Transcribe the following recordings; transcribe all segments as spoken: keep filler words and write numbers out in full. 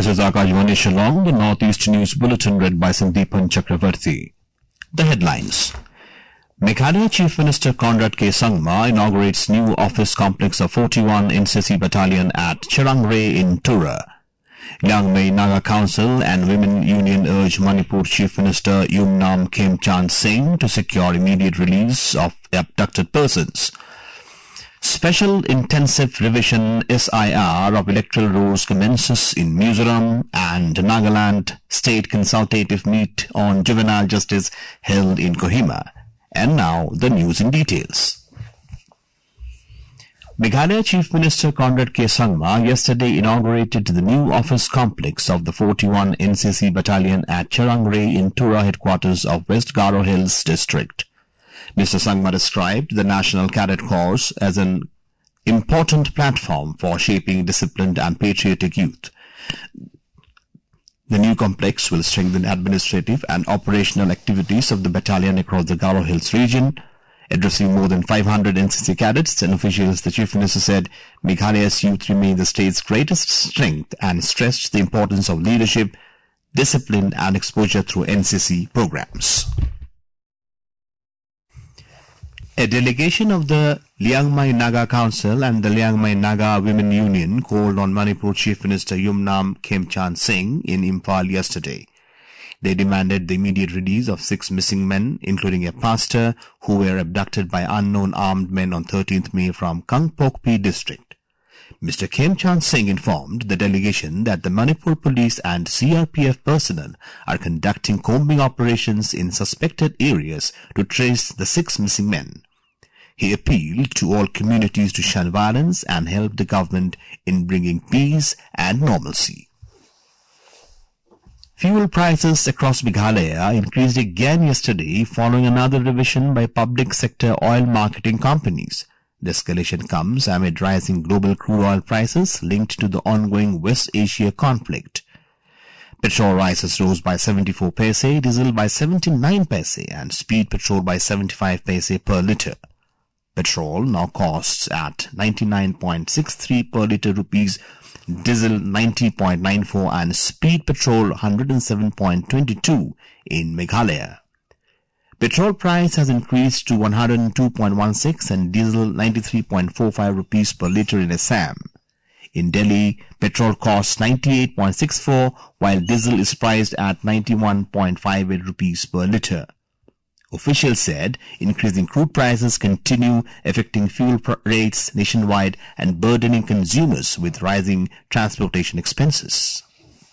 This is Akashvani Shillong, the Northeast News Bulletin read by Sandeepan Chakravarti. The headlines. Meghalaya Chief Minister Conrad K. Sangma inaugurates new office complex of forty-one N C C Battalion at Cherangre in Tura. Liangmei Naga Council and Women Union urge Manipur Chief Minister Yumnam Khemchand Singh to secure immediate release of abducted persons. Special Intensive Revision S I R of electoral rolls commences in Mizoram, and Nagaland State Consultative Meet on Juvenile Justice held in Kohima. And now the news in details. Meghalaya Chief Minister Conrad K. Sangma yesterday inaugurated the new office complex of the forty-one N C C Battalion at Cherangre in Tura headquarters of West Garo Hills District. Mister Sangma described the National Cadet Corps as an important platform for shaping disciplined and patriotic youth. The new complex will strengthen administrative and operational activities of the battalion across the Garo Hills region. Addressing more than five hundred N C C cadets and officials, the Chief Minister said Meghalaya's youth remain the state's greatest strength and stressed the importance of leadership, discipline and exposure through N C C programs. A delegation of the Liangmai Naga Council and the Liangmai Naga Women Union called on Manipur Chief Minister Yumnam Khemchand Singh in Imphal yesterday. They demanded the immediate release of six missing men, including a pastor, who were abducted by unknown armed men on thirteenth May from Kangpokpi district. Mister Khemchand Singh informed the delegation that the Manipur police and C R P F personnel are conducting combing operations in suspected areas to trace the six missing men. He appealed to all communities to shun violence and help the government in bringing peace and normalcy. Fuel prices across Meghalaya increased again yesterday following another revision by public sector oil marketing companies. The escalation comes amid rising global crude oil prices linked to the ongoing West Asia conflict. Petrol prices rose by seventy-four paise, diesel by seventy-nine paise and speed petrol by seventy-five paise per litre. Petrol now costs at ninety-nine point six three per litre rupees, diesel ninety point nine four and speed petrol one hundred seven point two two in Meghalaya. Petrol price has increased to one hundred two point one six and diesel ninety-three point four five rupees per litre in Assam. In Delhi, petrol costs ninety-eight point six four while diesel is priced at ninety-one point five eight rupees per litre. Officials said increasing crude prices continue affecting fuel rates nationwide and burdening consumers with rising transportation expenses.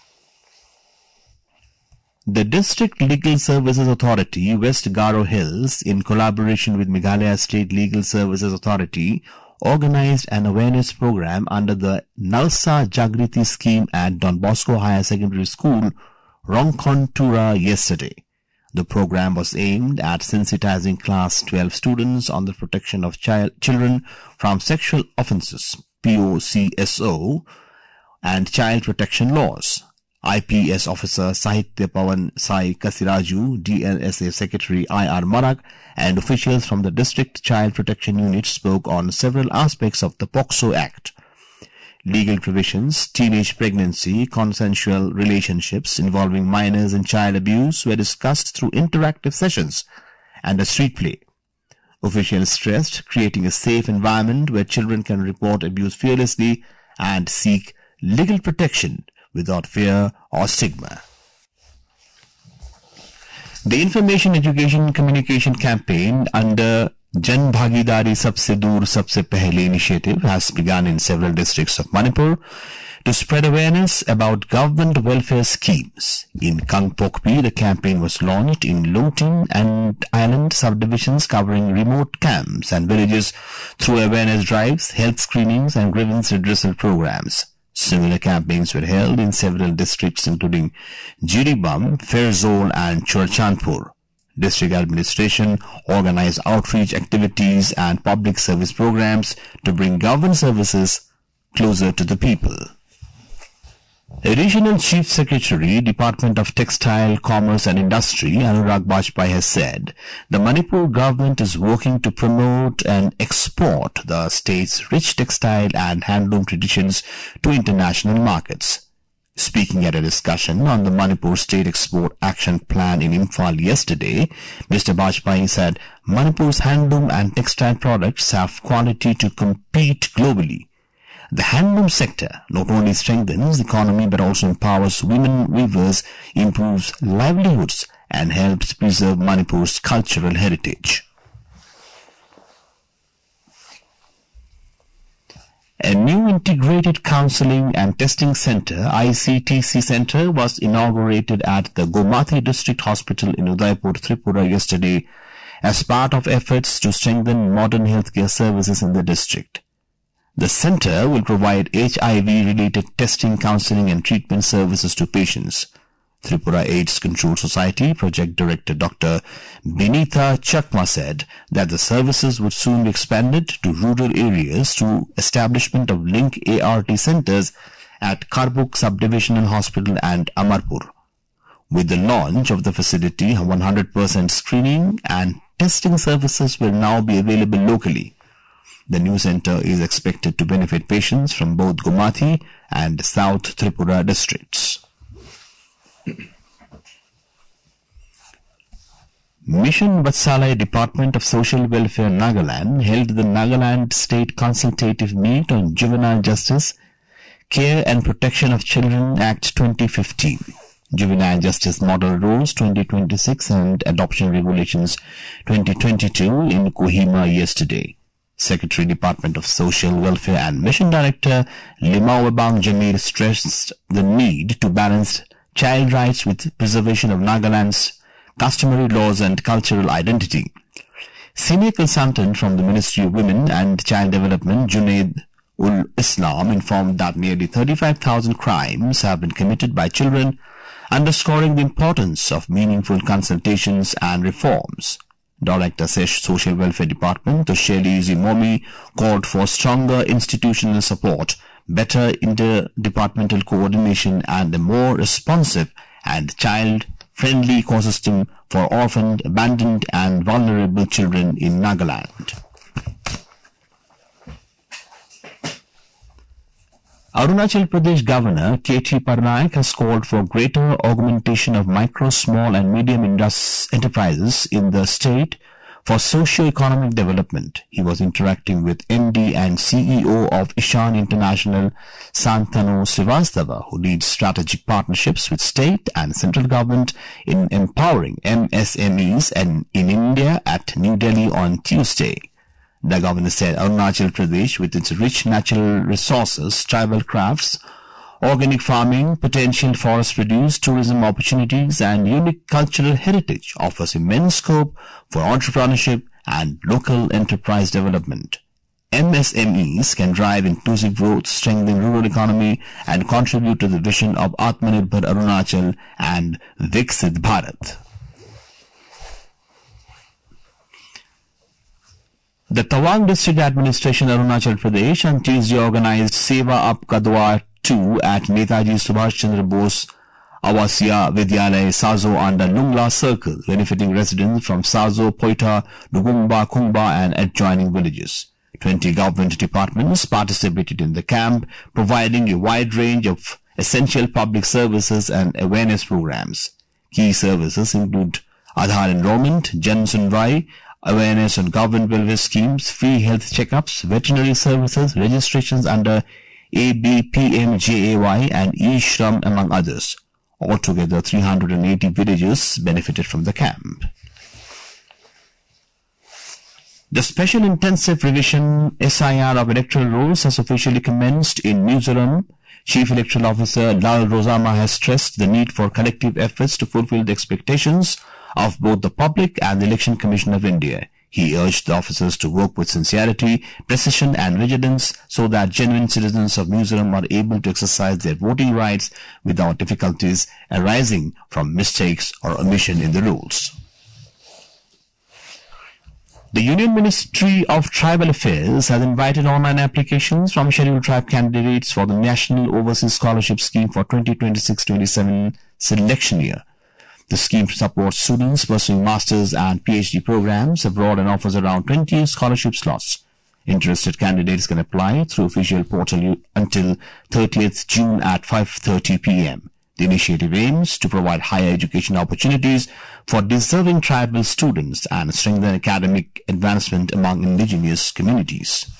The District Legal Services Authority, West Garo Hills, in collaboration with Meghalaya State Legal Services Authority, organized an awareness program under the Nalsa Jagriti scheme at Don Bosco Higher Secondary School, Rongkhon Tura yesterday. The program was aimed at sensitizing class twelve students on the protection of child, children from sexual offences, P O C S O, and child protection laws. I P S Officer Sahitya Pawan Sai Kasiraju, D L S A Secretary I R Marak, and officials from the District Child Protection Unit spoke on several aspects of the POCSO Act. Legal provisions, teenage pregnancy, consensual relationships involving minors and child abuse were discussed through interactive sessions and a street play. Officials stressed creating a safe environment where children can report abuse fearlessly and seek legal protection without fear or stigma. The Information Education Communication Campaign under Jan Bhagidari Sabse Dur Sabse Pehle initiative has begun in several districts of Manipur to spread awareness about government welfare schemes. In Kangpokpi, the campaign was launched in Longting and Island subdivisions covering remote camps and villages through awareness drives, health screenings and grievance redressal programs. Similar campaigns were held in several districts including Jiribam, Ferzol and Churchandpur. District administration organized outreach activities and public service programs to bring government services closer to the people. Additional Chief Secretary, Department of Textile, Commerce and Industry, Anurag Bajpai has said the Manipur government is working to promote and export the state's rich textile and handloom traditions to international markets. Speaking at a discussion on the Manipur State Export Action Plan in Imphal yesterday, Mister Bajpai said Manipur's handloom and textile products have quality to compete globally. The handloom sector not only strengthens the economy but also empowers women weavers, improves livelihoods and helps preserve Manipur's cultural heritage. A new integrated counseling and testing center, I C T C center, was inaugurated at the Gomathi District Hospital in Udaipur, Tripura yesterday as part of efforts to strengthen modern healthcare services in the district. The center will provide H I V-related testing, counseling and treatment services to patients. Tripura AIDS Control Society Project Director Doctor Benita Chakma said that the services would soon be expanded to rural areas through establishment of Link A R T centers at Karbuk Subdivisional Hospital and Amarpur. With the launch of the facility, one hundred percent screening and testing services will now be available locally. The new center is expected to benefit patients from both Gomathi and South Tripura districts. Mission Vatsalaya Department of Social Welfare Nagaland held the Nagaland State Consultative Meet on Juvenile Justice, Care and Protection of Children Act twenty fifteen, Juvenile Justice Model Rules twenty twenty-six and Adoption Regulations twenty twenty-two in Kohima yesterday. Secretary Department of Social Welfare and Mission Director Limawabang Jamir stressed the need to balance child rights with preservation of Nagaland's customary laws and cultural identity. Senior consultant from the Ministry of Women and Child Development, Junaid ul Islam, informed that nearly thirty-five thousand crimes have been committed by children, underscoring the importance of meaningful consultations and reforms. Director Social Welfare Department, Tosheli Zimomi, called for stronger institutional support, better interdepartmental coordination and a more responsive and child-friendly ecosystem for orphaned, abandoned and vulnerable children in Nagaland. Arunachal Pradesh Governor K T Parnaik has called for greater augmentation of micro, small and medium enterprises in the state for socio-economic development. He was interacting with M D and C E O of Ishan International, Santanu Srivastava, who leads strategic partnerships with state and central government in empowering M S M Es and in India at New Delhi on Tuesday. The governor said Arunachal Pradesh, with its rich natural resources, tribal crafts, organic farming, potential forest produce, tourism opportunities and unique cultural heritage, offers immense scope for entrepreneurship and local enterprise development. M S M Es can drive inclusive growth, strengthen rural economy and contribute to the vision of Atmanirbhar Arunachal and Viksit Bharat. The Tawang District Administration, Arunachal Pradesh, on Tuesday organized Seva Up Kadwa two at Netaji Subhash Chandra Bose Awasya Vidyalaya Sazo under Lungla Circle, benefiting residents from Sazo, Poita, Dugumba, Kungba and adjoining villages. Twenty government departments participated in the camp, providing a wide range of essential public services and awareness programs. Key services include Aadhaar enrollment, Jan Sunwai, awareness on government welfare schemes, free health checkups, veterinary services, registrations under A B P M J A Y and E-Shram, among others. Altogether, three hundred eighty villages benefited from the camp. The Special Intensive Revision S I R of electoral rolls has officially commenced in Mizoram. Chief Electoral Officer Lal Rosama has stressed the need for collective efforts to fulfill the expectations of both the public and the Election Commission of India. He urged the officers to work with sincerity, precision and vigilance so that genuine citizens of Mizoram are able to exercise their voting rights without difficulties arising from mistakes or omission in the rules. The Union Ministry of Tribal Affairs has invited online applications from scheduled tribe candidates for the National Overseas Scholarship Scheme for twenty twenty-six twenty-seven selection year. The scheme supports students pursuing master's and PhD programs abroad and offers around twenty scholarship slots. Interested candidates can apply through official portal until thirtieth June at five thirty p m The initiative aims to provide higher education opportunities for deserving tribal students and strengthen academic advancement among indigenous communities.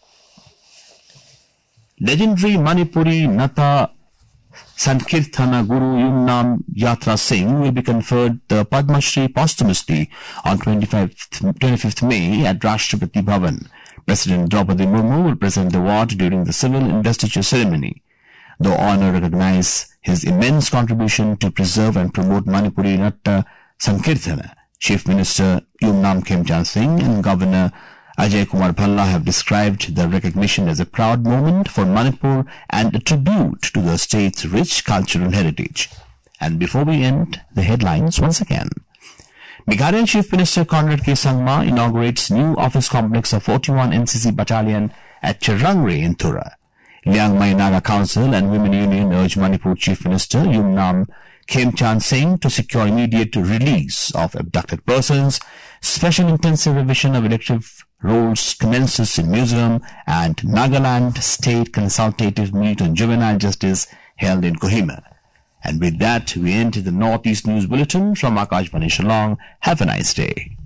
Legendary Manipuri Natha Sankirtana Guru Yumnam Yatra Singh will be conferred the Padma Shri posthumously on twenty-fifth May at Rashtrapati Bhavan. President Draupadi Murmu will present the award during the civil investiture ceremony. The honor recognizes his immense contribution to preserve and promote Manipuri Natta Sankirtana. Chief Minister Yumnam Khemchand Singh and Governor Ajay Kumar Bhalla have described the recognition as a proud moment for Manipur and a tribute to the state's rich cultural heritage. And before we end, the headlines once again. Meghalaya Chief Minister Conrad K. Sangma inaugurates new office complex of forty-one N C C Battalion at Cherangre in Thura. Liang Mai Naga Council and Women Union urge Manipur Chief Minister Yumnam Khemchand Singh to secure immediate release of abducted persons. Special intensive revision of elective rolls commences in Mizoram, and Nagaland State Consultative Meet on Juvenile Justice held in Kohima. And with that, we end the Northeast News Bulletin from Akashvani Shillong. Have a nice day.